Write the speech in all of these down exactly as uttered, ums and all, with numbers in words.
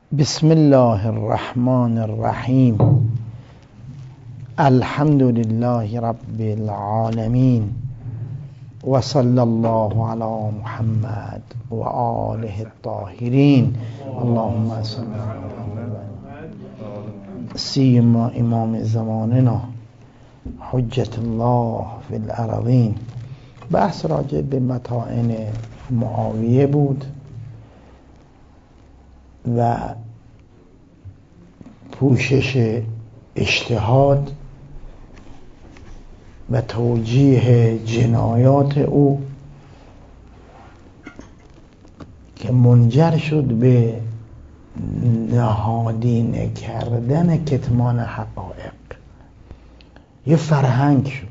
بسم الله الرحمن الرحیم. الحمد لله رب العالمین و صلی الله علی محمد و آله الطاهرین. اللهم صل علی محمد سیما امام زماننا حجت الله فی الارضین. بحث راجع به مطاعن معاویه بود و پوشش اجتهاد و توجیه جنایات او که منجر شد به نهادینه کردن کتمان حقایق. یه فرهنگ شد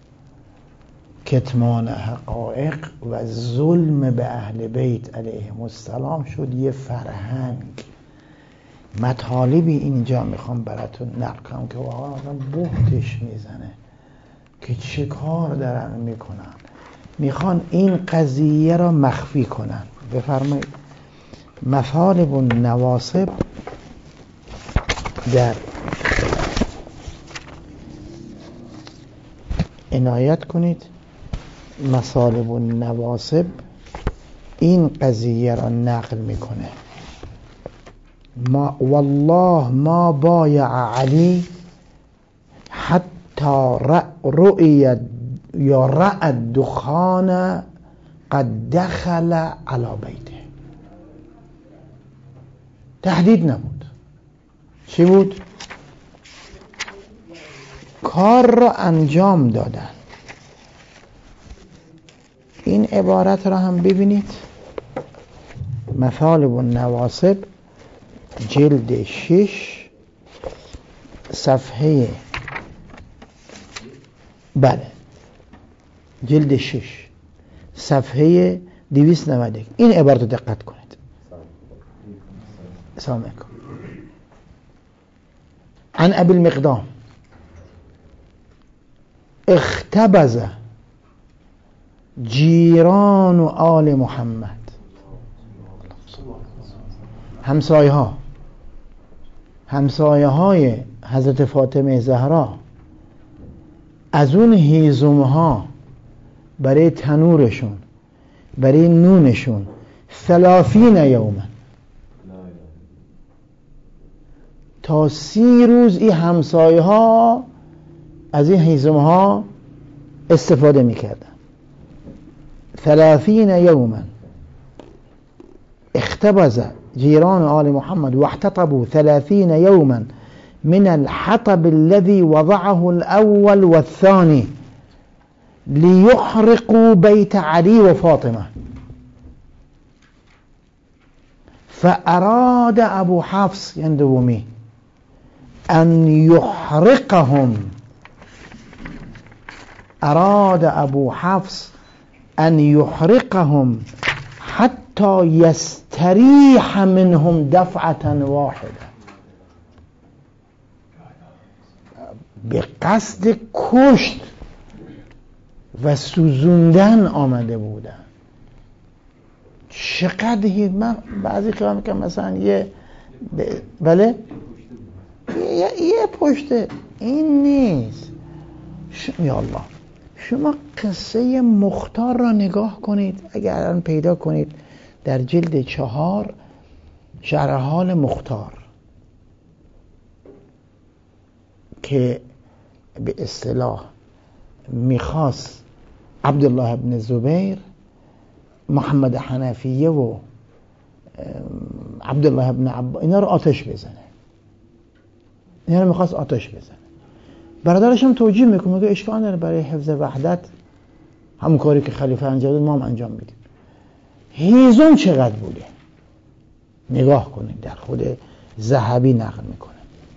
کتمان حقایق و ظلم به اهل بیت علیهم السلام شد یه فرهنگ. مطالبی اینجا میخوام براتون نقل کنم که واقعا آدم بهتش میزنه که چه کار دارن میکنن. میخوان این قضیه را مخفی کنن. بفرمایید. مطالب و نواصب در عنایت کنید. مصالب و نواصب این قضیه را نقل میکنه. ما والله ما بایع علی حتی رؤی یا رأى الدخان قد دخل على بیته. تهدید نبود. چی بود؟ کار را انجام دادن. این عبارت را هم ببینید. مطالب و نواصب جلد شش صفحه بله جلد شش صفحه دویست و نود و یک. این عبارت رو دقت کنید. سلام علیکم. عن ابی المقدام اختبز جیران و آل محمد. همسایه ها همسایه های حضرت فاطمه زهرا از اون هیزم ها برای تنورشون برای نونشون ثلاثین یوما تا سی روز این همسایه ها از این هیزم ها استفاده میکردن. ثلاثین یوما اختبز جيران آل محمد واحتطبوا ثلاثين يوما من الحطب الذي وضعه الأول والثاني ليحرقوا بيت علي وفاطمة. فأراد أبو حفص يندومي أن يحرقهم أراد أبو حفص أن يحرقهم حتى يستريح منهم دفعة واحدة. به قصد کشت و سوزوندن آمده بودن. چقدر من بعضی خیال میکنم مثلا یه بله یه, یه پشته این نیست. یا الله شما قصه مختار را نگاه کنید. اگر الان پیدا کنید در جلد چهار شرح حال مختار که به اصطلاح میخواست عبدالله ابن زبیر محمد حنفیه و عبدالله ابن عباس اینا رو آتش بزنه. اینا رو میخواست آتش بزنه. برادرش هم توجیه میکنه میگه اشکال نداره برای حفظ وحدت همون کاری که خلیفه انجام داد ما هم انجام میدیم. هیزم چقدر بوده نگاه کنید. در خود ذهبی نقل میکنه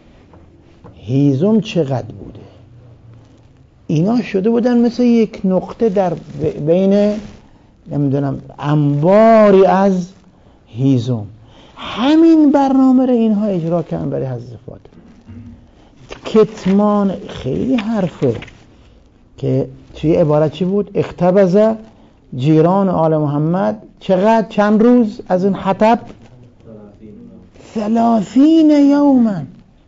هیزم چقدر بوده. اینا شده بودن مثل یک نقطه در بین نمیدونم انباری از هیزم. همین برنامه رو اینها اجرا کردن برای حضرت فاطمه. کتمان خیلی حرفه که توی عبارت چی بود؟ اختبز جیران آل محمد چقدر چند روز از این حطب ثلاثین یوما،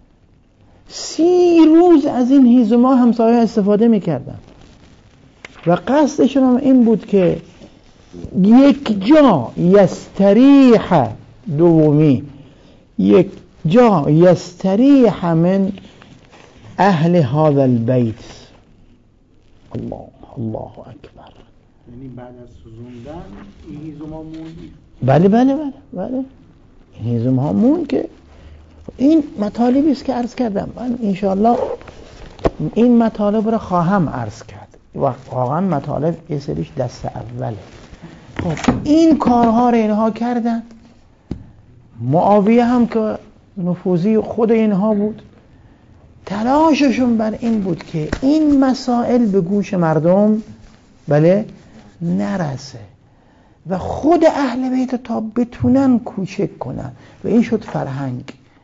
سی روز از این هیزوما همسایه استفاده میکردن و قصدشون هم این بود که یک جا یستریح، دومی یک جا یستریح من اهل هذا البیت. الله الله اکبر. یعنی بعد از سوزوندن این هیزوم ها موند؟ بله بله بله بله این هیزوم ها موند. که این مطالبی است که عرض کردم. من انشاءالله این مطالب رو خواهم عرض کرد و واقعا مطالب یه سریش دست اوله. خب این کارها رو اینها کردن. معاویه هم که نفوذی خود اینها بود، تلاششون بر این بود که این مسائل به گوش مردم بله نرسه و خود اهل بیت تا بتونن کوچک کنن و این شد فرهنگ.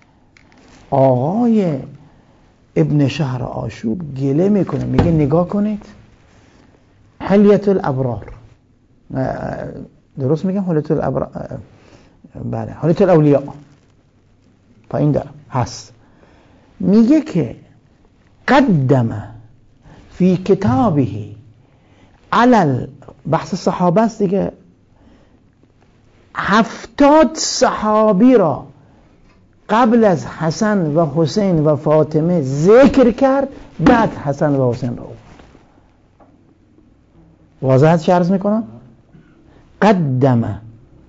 آقای ابن شهر آشوب گله میکنه، میگه نگاه کنید حلیت الابرار، درست میگم حلیت الابرار، بله حلیت الاولیاء پایین دارم هست، میگه که قدم فی کتابه علل، بحث صحابه است دیگه، هفتاد صحابی را قبل از حسن و حسین و فاطمه ذکر کرد، بعد حسن و حسین را بود. واضحت چه عرض میکنم؟ قدم،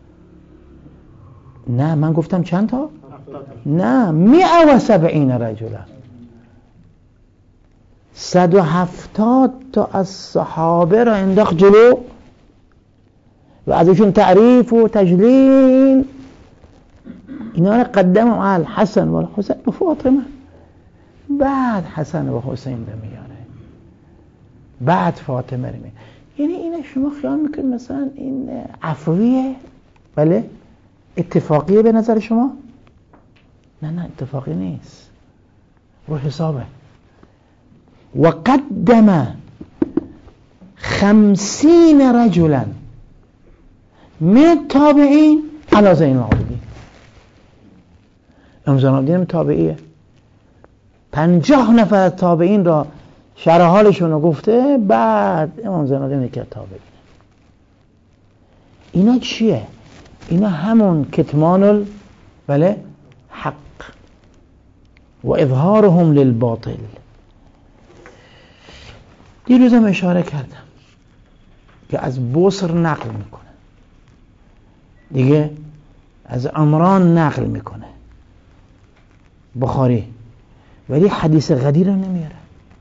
نه من گفتم چند تا؟ نه مئة و سبعین رجلا، صد و هفتاد تا از صحابه را انداخت جلو و ازشون تعریف و تجلیل. اینا را قدم علی حسن و حسین و فاطمه، بعد حسن و حسین رو میاره، بعد فاطمه رو میاره. یعنی اینه شما خیال میکنید مثلا این عفویه؟ بله اتفاقیه به نظر شما؟ نه نه اتفاقی نیست، رو حسابه. و قدم خمسین رجلا من تابعین علی زین العابدین. امام زین العابدین تابعیه، پنجاه نفر از تابعین را شرح حالشون رو گفته، بعد امام زین العابدین که تابعین. اینا چیه؟ اینا همون کتمان ال بله حق و اظهارهم للباطل. دیروزم اشاره کردم که از بصر نقل میکنه دیگه، از عمران نقل میکنه بخاری، ولی حدیث غدیر رو نمیاره،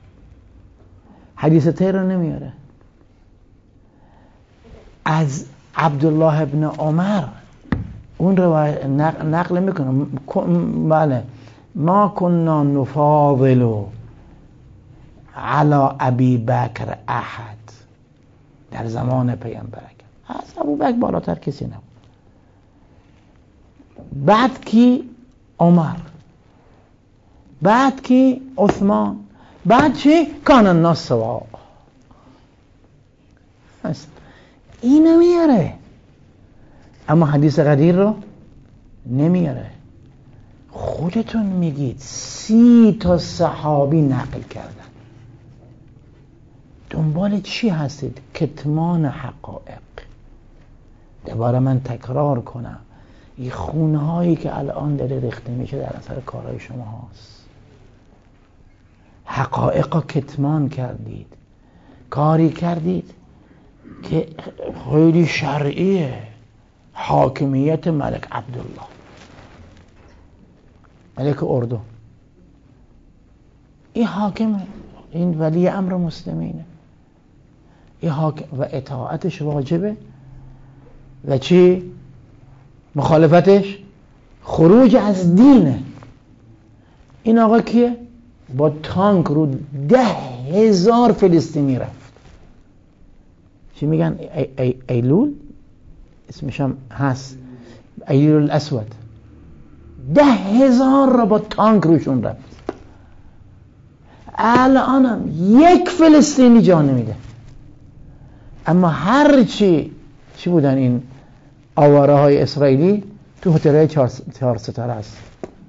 حدیث تیر رو نمیاره. از عبدالله ابن عمر اون رو نقل میکنه، بله ما کنا نفاضل علی ابی بکر احد، در زمان پیامبر از ابو بکر بالاتر کسی نبود. بعد کی؟ عمر، بعد کی؟ عثمان، بعد چی؟ کان الناس سواء. اینو میاره اما حدیث غدیر رو نمیاره. خودتون میگید سی تا صحابی نقل کردن، دنبال چی هستید؟ کتمان حقایق. دوباره من تکرار کنم، این خونهایی که الان داره ریخته میشه در اثر کارهای شما هاست. حقایق رو کتمان کردید، کاری کردید که خیلی شرعیه، حاکمیت ملک عبدالله، ملک اردو، این حاکم، این ولی امر مسلمینه، این حاکم و اطاعتش واجبه و چی؟ مخالفتش خروج از دینه. این آقا کیه؟ با تانک رو ده هزار فلسطینی رفت. چی میگن؟ ای ای ایلول اسمشم هست، ایلول الاسود، ده هزار را با تانک روشون رفت. الانم یک فلسطینی جا نمیده. اما هر چی چی بودن این آواره های اسرائیلی؟ تو هتل‌های چهار, چهار ستاره است.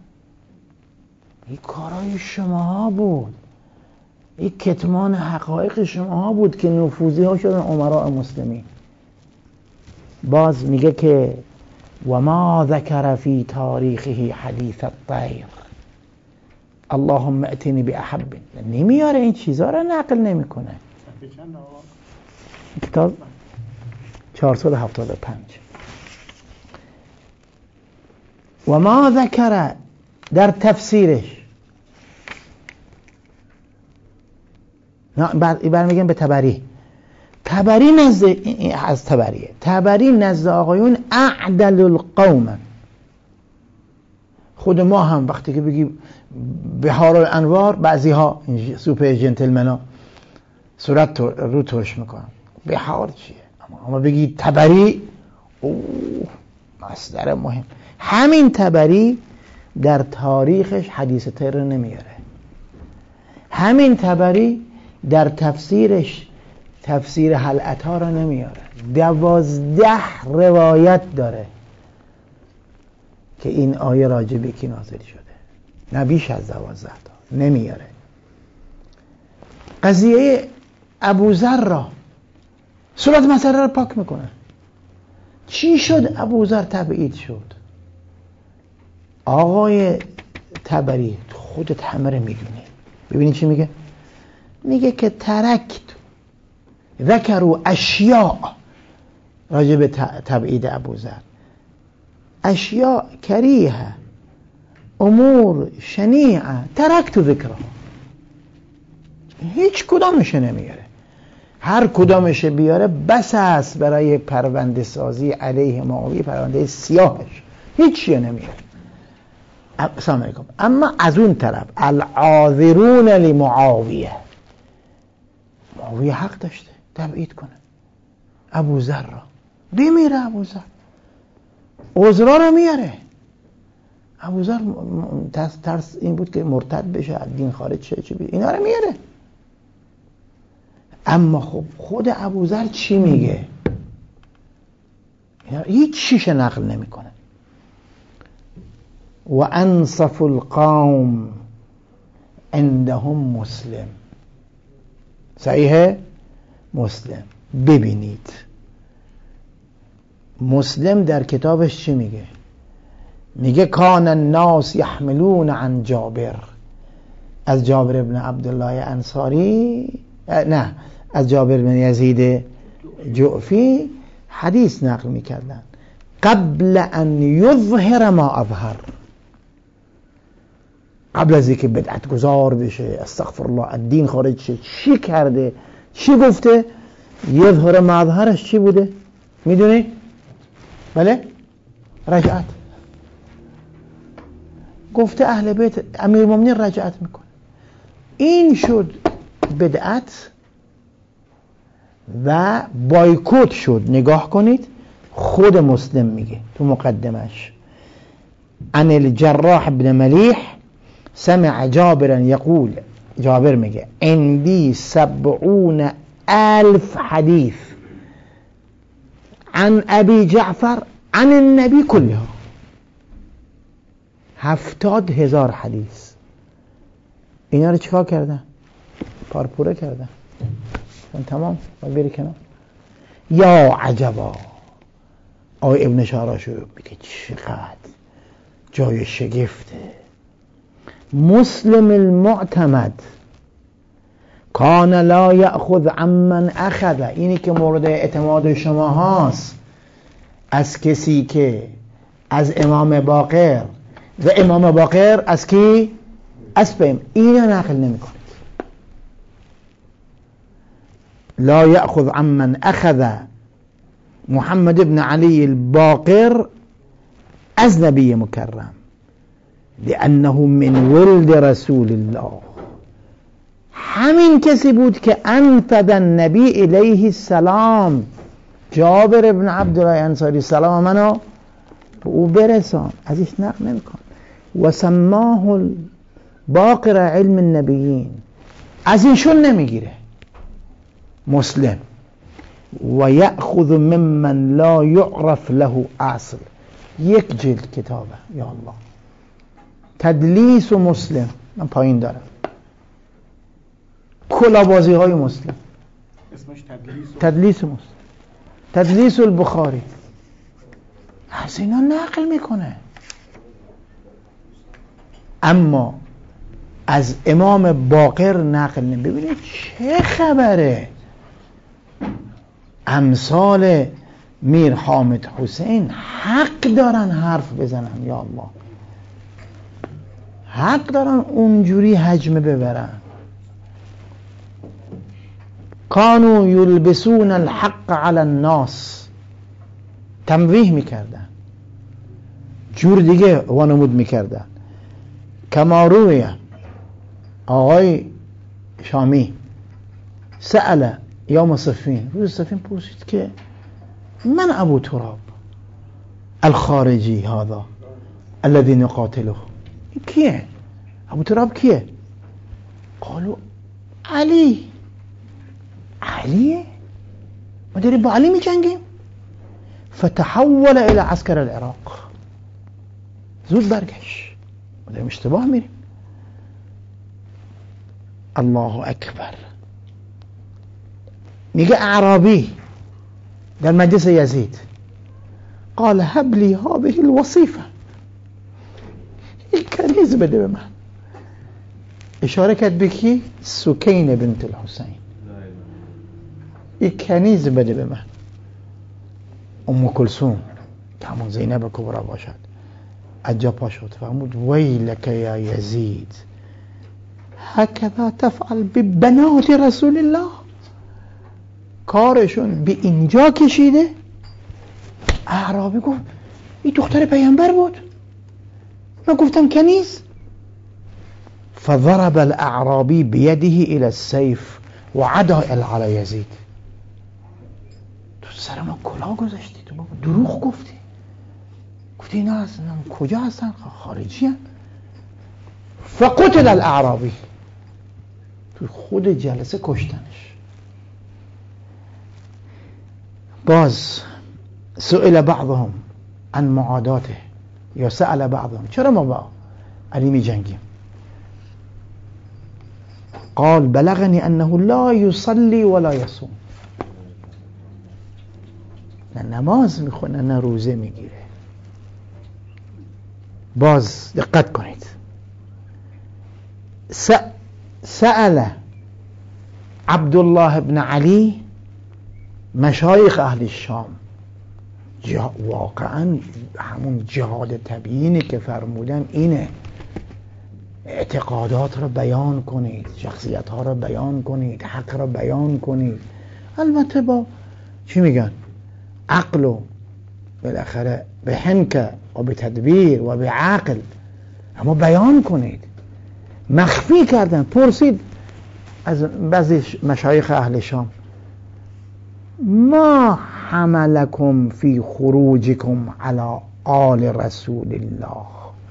این کارای شماها بود، این کتمان حقایق شماها بود که نفوذی ها شدن امراء مسلمین. باز میگه که و ما ذکر فی تاریخه حدیث الطیر اللهم اتنی باحب. نمیاره این چیزها رو نقل نمیکنه. کتاب چهارصد و هفتاد و پنج. و ما ذکر در تفسیرش، نه برمیگم به تبری. تبری نزد از تبریه تبری نزد آقایون اعدل القوم. خود ما هم وقتی که بگیم بهار الانوار، بعضی ها سوپر جنتلمنا صورت رو ترش میکنن بهار چیه، اما بگی تبری، اوه مصدر مهم. همین تبری در تاریخش حدیث طیر رو نمیاره. همین تبری در تفسیرش تفسیر هل اتی رو نمیاره. دوازده روایت داره که این آیه راجع به کی نازل شده، نه بیش از دوازده تا. نمیاره. قضیه ابوذر را صورت مسئله رو پاک میکنه. چی شد ابوذر تبعید شد؟ آقای تبری، خودت همه رو میدونی. ببینید چی میگه. میگه که ترکت ذکروا اشیاء راجع به تبعید ابوذر، اشیاء کریهه، امور شنیعه، ترکت ذکرها. هیچ کدامش نمیاره. هر کدامش بیاره بس است برای پرونده سازی علیه معاویه، پرونده سیاهش. هیچی نمیاره. السلام علیکم. اما از اون طرف العاذرون لمعاویه، معاویه حق داشته تبعید کنه ابوذر را. بمیره ابوذر، عذرا رو میاره. ابوذر ترس, ترس این بود که مرتد بشه، از دین خارج شه، چی بید. اینا رو میاره. اما خب خود ابوذر چی میگه؟ هیچ چیش نقل نمیکنه. و انصف القوم عندهم مسلم. صحیحه؟ مسلم. ببینید مسلم در کتابش چی میگه؟ میگه کان الناس یحملون عن جابر، از جابر ابن عبدالله انصاری، نه از جابر بن یزید جعفی حدیث نقل میکردن قبل ان یظهر ما اظهر، قبل از اینکه بدعت گذار بشه، استغفرالله، الدین خارج شه. چی کرده؟ چی گفته؟ یظهر ما اظهرش چی بوده؟ میدونی؟ بله؟ رجعت. گفته اهل بیت امیر المؤمنین رجعت میکنه. این شد بدعت و بایکوت شد. نگاه کنید خود مسلم میگه تو مقدمش عن الجراح بن ملیح سمع جابرا یقول، جابر میگه عندي سبعون الف حدیث عن ابی جعفر عن النبی كلها. هفتاد هزار حدیث. اینا رو چیکار کردن؟ پارپوره کردن. تمام و بری کنار. یا عجبا. آقای ابن شاراشو میگه چقدر جای شگفته. مسلم المعتمد کان لا یأخذ عمن اخذ، اینی که مورد اعتماد شما هاست، از کسی که از امام باقر و امام باقر از کی؟ از بهم. اینو نقل نمی کنید. لا یأخذ عمن اخذ محمد ابن علی الباقر از نبی مکرم لأنه من ولد رسول الله. همین کسی بود که انفذ النبی الیه السلام، جابر ابن عبدالله انصاری، سلام منو به او برسان. ازش نقل نمیکن. و سماه الباقر علم النبیین، از اینشون نمیگیره. مسلم و یأخذ ممن لا یعرف له اصل، یک جلد کتابه. یا الله. تدلیس و مسلم، من پایین دارم. کلابازی های مسلم، اسمش تدلیس و... تدلیس مسلم، تدلیس البخاری، از اینا نقل میکنه. اما از امام باقر نقل نمی. ببینید چه خبره. امثال میر حامد حسین حق دارن حرف بزنن. یا الله، حق دارن اونجوری حجمه ببرن. کانو یلبسون الحق علی الناس، تمویح میکردن، جور دیگه وانمود میکردن. کما رویه آقای شامی سأل یوم صفین، روز صفین پرسید که من ابو تراب الخارجی هذا الذي نقاتله، کیه ابو تراب؟ کیه؟ قالوا علی. علیه؟ ما داریم با علی می جنگیم؟ فتحول الى عسكر العراق، زود برگشت، ما داریم اشتباه میریم. الله اکبر. میگه اعرابی در مجلس یزید، قال هب لی هذه الوصیفه، یک کنیز بده به من. اشاره کرد به کی؟ سکینه بنت الحسین. یک کنیز بده به من. ام کلثوم که همون زینب کبرا باشد اجا پا شد فرمود ویلک یا یزید هکذا تفعل ببنات رسول الله. کارشون به اینجا کشیده. اعرابی گفت این دختر پیامبر بود، من گفتم کنیز. فضرب الاعرابی بیده الى السیف و عدا علی یزید. تو سر ما کلاه گذاشتی، تو بابا دروغ گفتی، گفتی اینا اصلا کجا هستن؟ خارجی هستن. فقتل الاعرابی، تو خود جلسه کشتنش. باز سئل بعضهم عن معاداته، یا سأل بعضهم چرا ما با علی می جنگیم؟ قال بلغني انه لا يصلي ولا يصوم، نه نماز میخونه نه روزه میگیره. باز دقت کنید، سأل عبدالله ابن علی مشایخ اهل الشام، واقعا همون جهاد تبیینی که فرمودن اینه، اعتقادات را بیان کنید، شخصیت ها را بیان کنید، حق را بیان کنید، البته با چی میگن؟ عقل و بالاخره به حنکه و به تدبیر و به عقل، اما بیان کنید. مخفی کردن. پرسید از بعضی مشایخ اهل شام ما حملکم فی خروجکم علی آل رسول الله،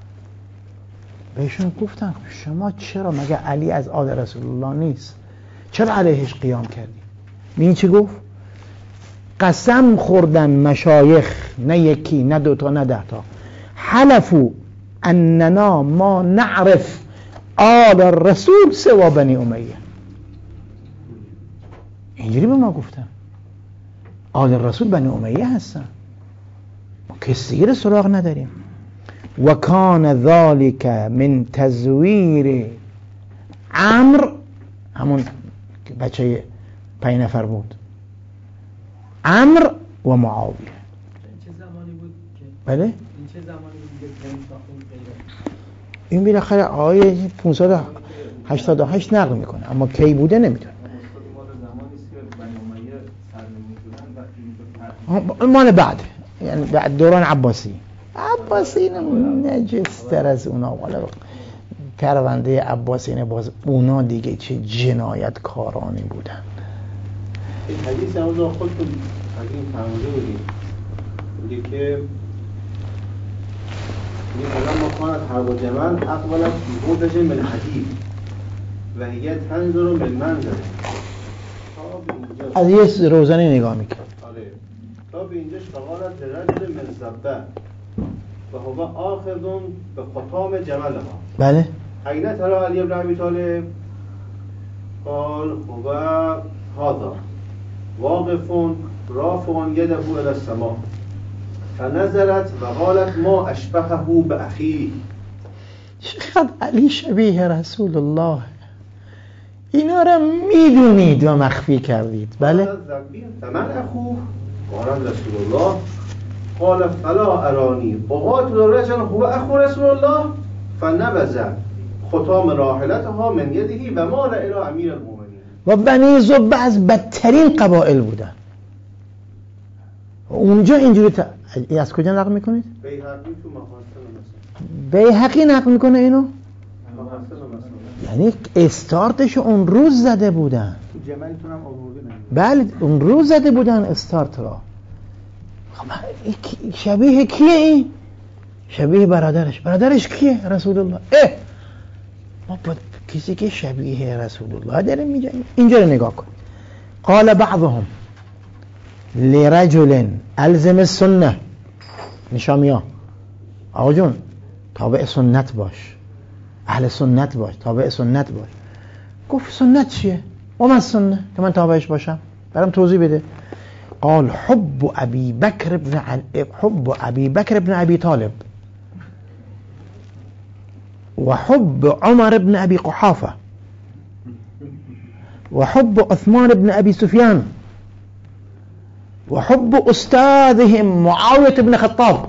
بهشون گفتن شما چرا، مگه علی از آل رسول الله نیست؟ چرا علیهش قیام کردی؟ این چی گفت؟ قسم خوردن مشایخ، نه یکی نه دوتا نه ده تا، حلفو اننا ما نعرف آل الرسول سوا بنی امیه. اینجوری به ما گفتن آل الرسول بنی امیه هستن، ما کسی رو سراغ نداریم. و کان ذالک من تزویر عمرو، همون بچه پنج نفر بود، عمرو و معاویه. چه زمانی بود که بله این چه زمانی بود که این بالاخره آیه پانصد و هشتاد و هشت نقل میکنه، اما کی بوده نمیدونه. مال بعد، یعنی بعد دوران عباسی. عباسی نجس تر از اونا، والا پرونده عباسی باز اونا دیگه چه جنایت کارانی بودن. این حدیث همون خودتون از این فرموده بودیم، میگه که این الان ما کانت حرب و جمل اقبلت بودش من حدیث و هیه تنظر من منظر. از یه روزنی نگاه میکن. آره تا به اینجاش فقالت لرجل من زبه و هو آخذ به خطام جملها. بله. أين ترى علي بن أبي طالب؟ قال هو هذا واقف رافع يده إلى السماء فنزلت و قالت ما أشبهه بأخيه. چقدر علی شبیه رسول الله. اینا را میدونید و مخفی کردید. بله. فمن اخوه؟ قال رسول الله قال فلا ارانی اقاتل رجلا هو اخو رسول الله فنبذ ختام راحلتها من یده و مال الی امیر المؤمنین. و بنی زبه از بدترین قبائل بودن. اونجا اینجوری تا... از کجا نقل میکنید؟ بیهقی تو محاسن مثلا. بیهقی نقل میکنه اینو؟ محاسن مثلا. یعنی استارتش اون روز زده بودن. تو جمعیتون هم آورده نه؟ بله اون روز زده بودن استارت را. شبیه کیه این؟ شبیه برادرش. برادرش کیه؟ رسول الله. اه ما با کسی که شبیه رسول الله داریم میگه. اینجا رو نگاه کن. قال بعضهم لرجل الزم السنه. نشامیا آقا جون تابع سنت باش، اهل سنت باش، تابع سنت باش. گفت سنت چیه؟ و من سنه که من تابعش باشم؟ برام توضیح بده. قال حب ابي بكر ابن حب ابي بكر ابن ابي طالب وحب عمر ابن ابي قحافه وحب عثمان ابن ابي سفيان وحب استاذهم معاويه ابن خطاب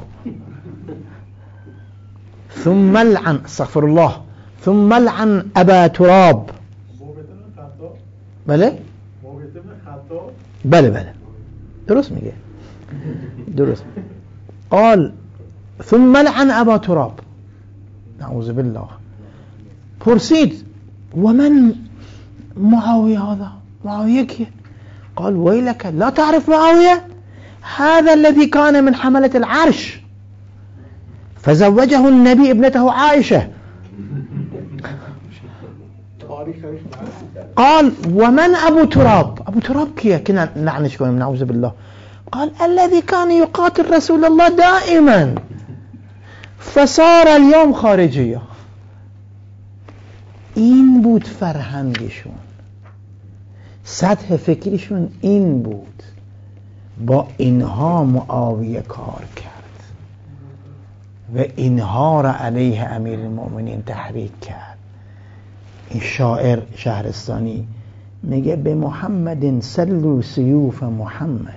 ثم لعن استغفر الله ثم لعن ابا تراب. بله بله بله درست میگه درست. قال ثم لعن ابا تراب نعوذ بالله. پرسید و من معاویه هذا معاویه کیه؟ قال ويلك لا تعرف معاوية هذا الذي كان من حملة العرش فزوجه النبي ابنته عائشة. قال ومن أبو تراب؟ أبو تراب كيه كنا نعنش كنا نعوذ بالله. قال الذي كان يقاتل رسول الله دائما فصار اليوم خارجية. این بود فرهنگشون، سطح فکریشون این بود. با اینها معاویه کار کرد و اینها را علیه امیر المؤمنین تحریک کرد. این شاعر شهرستانی میگه به محمد سلو سیوف محمد،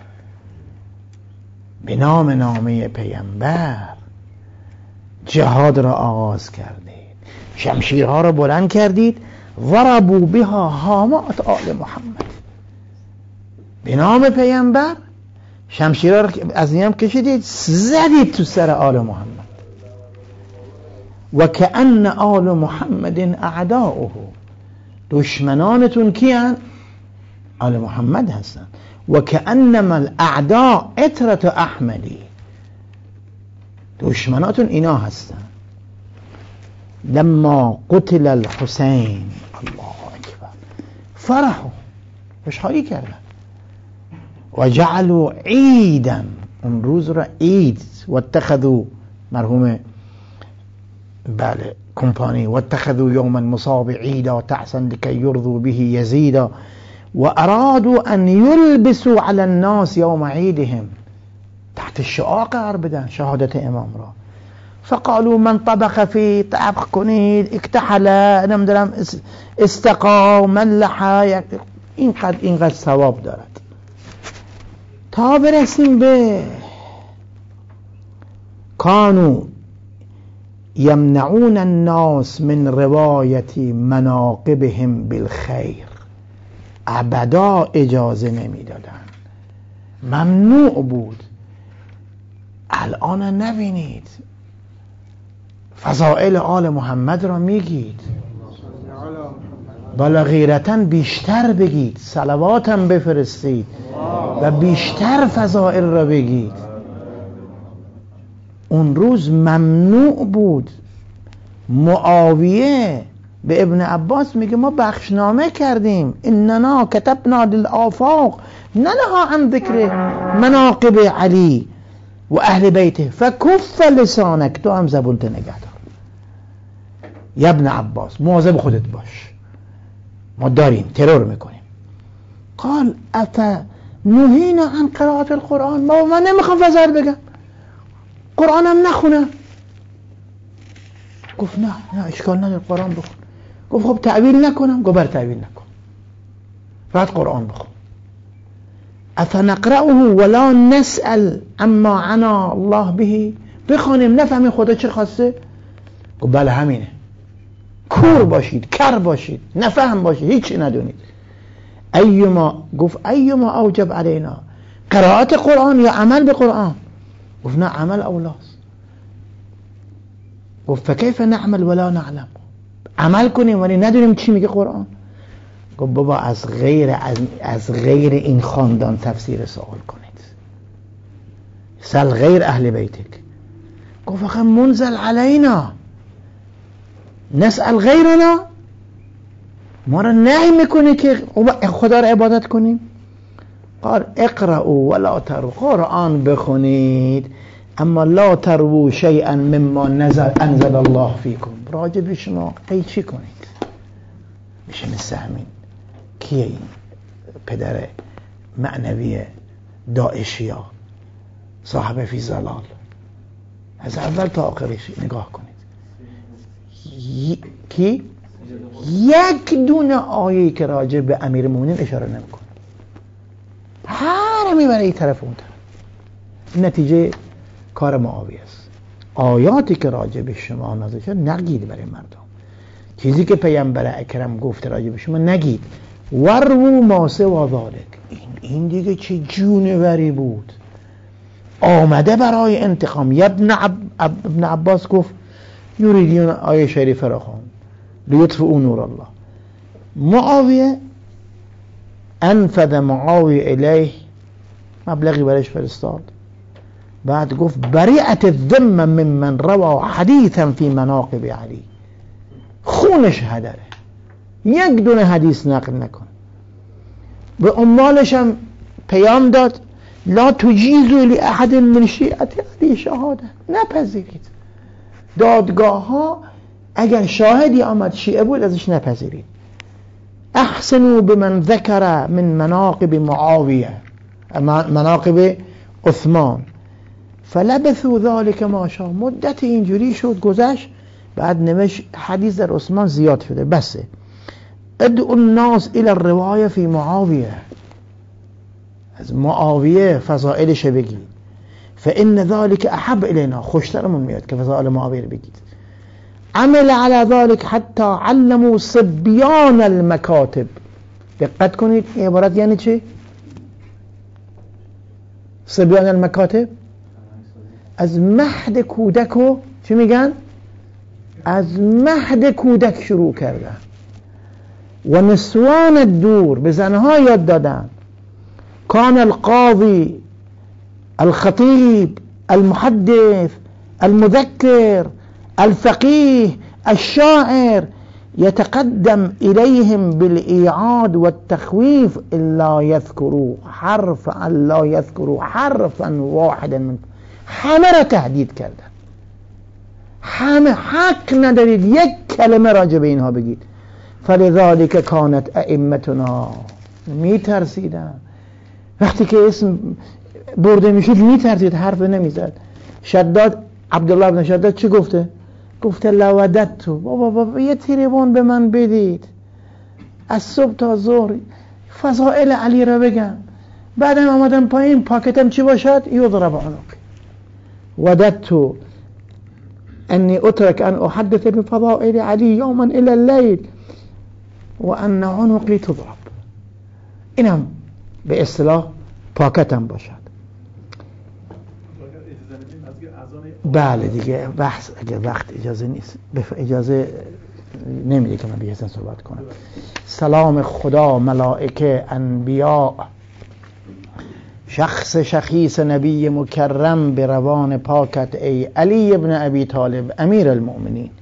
به نام نامه پیامبر جهاد را آغاز کردید، شمشیرها را بلند کردید، ضربوا بها هامات آل محمد. به نام پیامبر شمشیرها را از نیم کشیدید، زدید تو سر آل محمد. و کأن آل محمد اعداؤه، دشمنانتون کیان؟ آل محمد هستن. و کأنما الاعداء عترة احمدی، دشمناتون اینا هستن. لما قتل الحسین الله اکبر فرحوا، خوشحالی کردن. و جعلوا عیدا، اون روز را عید. و اتخذوا مرحوم بله کمپانی و اتخذوا یوما مصاب عیدا تعسا لکی یرضوا به یزیدا و ارادوا ان یلبسوا علی الناس یوم عیدهم، تحت شعار قرار بدن شهادت امام را. فقالوا من طبخ فی، طبخ کنید، اکتحل، نمیدونم استقا، ملح، اینقدر اینقدر ثواب دارد. تا برسیم به کانو یمنعون الناس من روایت مناقبهم بالخیر، ابدا اجازه نمیدادن، ممنوع بود. الان نبینید فضائل آل محمد را میگید، بالا غیرتاً بیشتر بگید، صلواتم بفرستید و بیشتر فضائل را بگید. اون روز ممنوع بود. معاویه به ابن عباس میگه ما بخشنامه کردیم، اننا کتبنا للآفاق ننها عن ذکر مناقب علی. و اهل بیته فکف لسانک، تو هم زبونت نگه دار. ابن عباس مواظب خودت باش، ما داریم ترور میکنیم. قال اتا نهینا عن قرائت القرآن، ما من نمیخوام وزر بگم، قرآنم نخونم. گفت نه نه اشکال نداره قرآن بخون. گفت خب تعویل نکنم؟ گفت بر تعویل نکن، بعد قرآن بخون. افنقرأه ولا نسأل اما عنا الله به، بخونیم نفهمیم خدا چه خواسته؟ گفت بله همینه، کور باشید، کر باشید، نفهم باشید، هیچی ندونید. ایما، گفت ایما اوجب علینا، قرائت قرآن یا عمل به قرآن؟ گفت نه عمل اولاست. گفت فکیف نعمل ولا نعلم، عمل کنیم ولی ندونیم چی میگه قرآن؟ گفت بابا از غیر از, از غیر این خاندان تفسیر سوال کنید، سل غیر اهل بیتک. گفت فقط منزل علینا نسأل غیرنا، ما را نهی میکنه که خدا را عبادت کنیم؟ قال اقرأوا ولا تروا، قرآن بخونید اما لا تروا شیئا مما نزل انزل الله فیکم، راجع به شما قیچی کنید. میشه مثل همین کیه این پدر معنوی داعشی ها، صاحب فی زلال، از اول تا آخرش نگاه کنید. ی... کی؟ یک دونه آیه‌ای که راجع به امیر المؤمنین اشاره نمیکنه، هر میبره این طرف اون طرف. نتیجه کار معاویه است. آیاتی که راجع به شما نازل شد نگید برای مردم، چیزی که پیامبر اکرم گفته راجع به شما نگید. ورو ما سوا ذالک، این این دیگه چه جونوری بود، آمده برای انتقام. ابن, عب... ابن عباس گفت یریدون آیه شریفه را خوان لیطفئوا نور الله. معاویه انفذ معاویه الیه، مبلغی برش فرستاد، بعد گفت بریعت الذمه ممن روى حدیثا فی مناقب علی، خونش هدره، یک دونه حدیث نقل نکن. به عمالش هم پیام داد لا تجیزوا لاحد من شیعت علی شهاده، نپذیرید. دادگاه ها اگر شاهدی آمد شیعه بود ازش نپذیرید. احسنوا بمن ذکر من مناقب معاویه، مناقب عثمان، فلبثوا ذلك ما شاء، مدت اینجوری شد گذشت، بعد نوشت حدیث در عثمان زیاد شده، بسه. ادعوا الناس الى الروايه فی معاویه، از معاویه فضائلش بگید. فان ذلك احب الینا، خوشترمون میاد که فضائل معاویه بگید. عمل على ذلك حتى علموا صبيان المكاتب. دقت کنید این عبارت یعنی چی؟ صبیان المکاتب، از مهد کودکو چی میگن؟ از مهد کودک شروع کردن. و نسوان الدور، به زنها یاد دادن. کان القاضی الخطیب المحدث المذکر الفقيه الشاعر يتقدم إليهم بالإيعاد والتخويف إلا يذكروا حرفا لا يذكروا حرفا واحدا من، همه را تهدید کردن، همه حق ندارید یک کلمه راجع به اینها بگید. فلذلك كانت ائمتنا، می ترسیدن وقتی که اسم برده میشد، می ترسید، حرف نمیزد. شداد، عبدالله بن شداد چی گفته؟ گفته لوددتو، بابا بابا یه تریبون به من بدید، از صبح تا ظهر فضائل علی را بگم، بعدم آمدم پایین پاکتم چی باشد؟ یضرب عنقی. وددتو انی اترک ان احدث بفضائل علی یوما الى اللیل و ان عنقی تضرب. اینم به اصطلاح پاکتم باشد. بله دیگه بحث اگه وقت اجازه نیست، اجازه نمیده که من بیشتر صحبت کنم. سلام خدا، ملائکه، انبیاء، شخص شخیص نبی مکرم به روان پاکت ای علی ابن ابی طالب امیر المؤمنین.